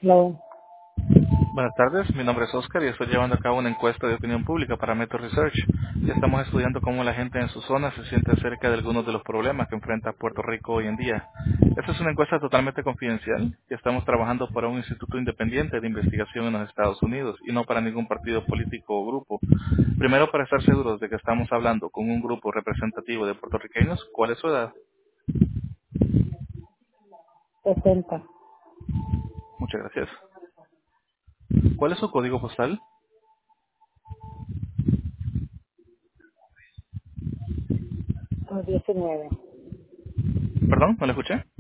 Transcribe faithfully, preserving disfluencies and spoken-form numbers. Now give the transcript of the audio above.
Lo, Buenas tardes, mi nombre es Oscar y estoy llevando a cabo una encuesta de opinión pública para Metro Research. Y estamos estudiando cómo la gente en su zona se siente acerca de algunos de los problemas que enfrenta Puerto Rico hoy en día. Esta es una encuesta totalmente confidencial y estamos trabajando para un instituto independiente de investigación en los Estados Unidos y no para ningún partido político o grupo. Primero, para estar seguros de que estamos hablando con un grupo representativo de puertorriqueños, ¿cuál es su edad? sesenta, Muchas gracias. ¿Cuál es su código postal? o diecinueve. Perdón, no le escuché.